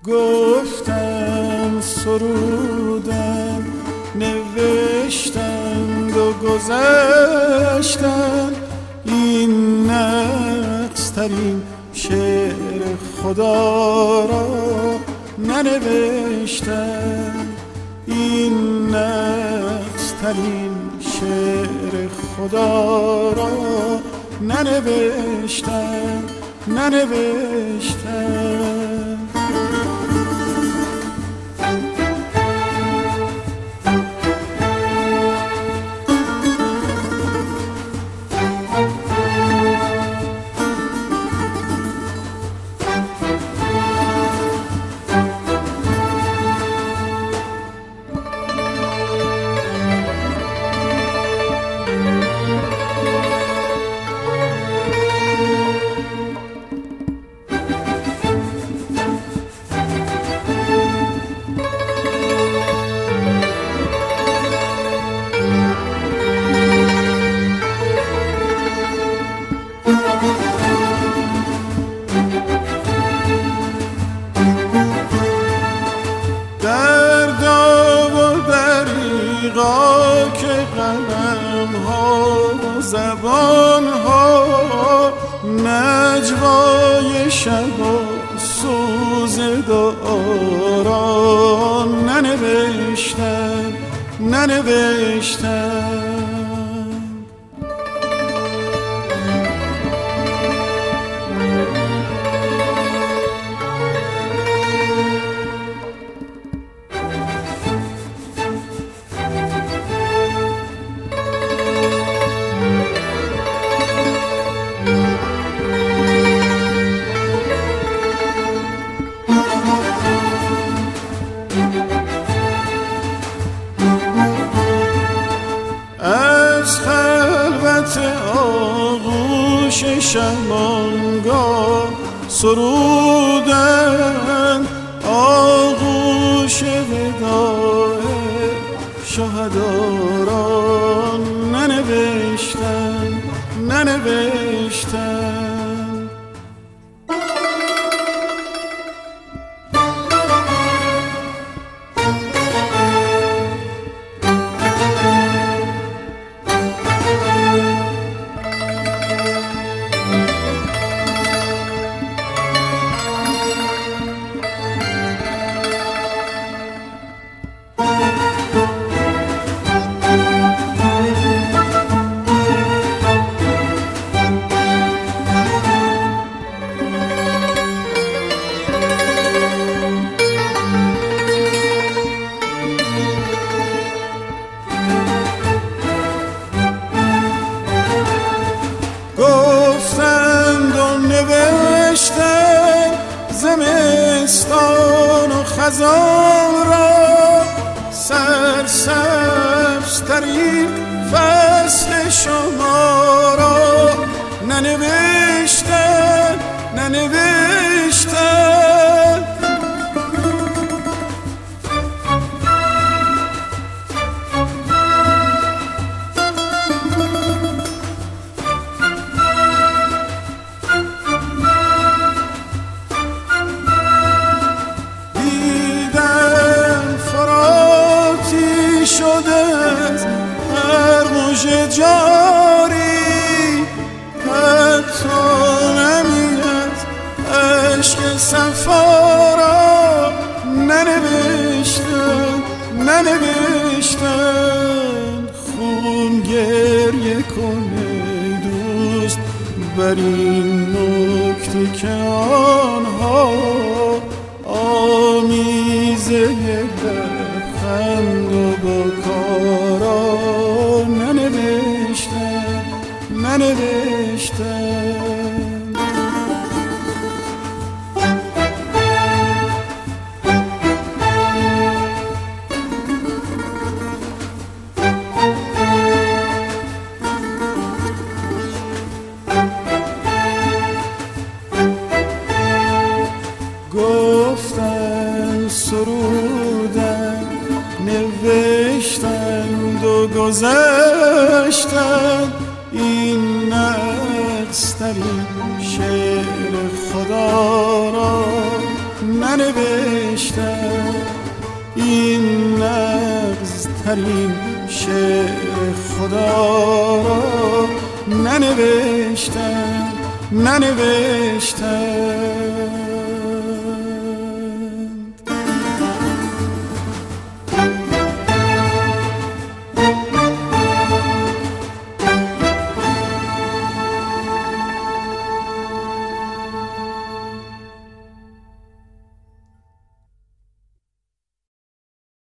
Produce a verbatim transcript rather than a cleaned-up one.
گفتن سرودن نوشتند و گذشتن، این نقص ترین شعر خدا را ننوشتن، این نقص ترین شعر خدا را ننوشتن ننوشتن. که قلم ها و زبان ها نجوای شب و سوز داران ننوشتن ننوشتن. از خلوت آغوش شمانگاه سرودن آغوش وداع شهدا را ننوشتن ننوشتن. گفتند و نوشتن زمستان و خزان را، سرسبزترین فصل شما را ننوشتن ننوشتن. شده هر موج جاری، حتی نمیاد عشق صفا را ننوشتن ننوشتن. خون گریه کنه دوست بر این نکته که آنها آمیزه لبخند و با کارا ننوشتن ننوشتن. گفتن سرودن نوشتند و گذشتند، این نقص‌ترین شعر خدا را ننوشتند ترین شعر خدا را ننوشتم ننوشتم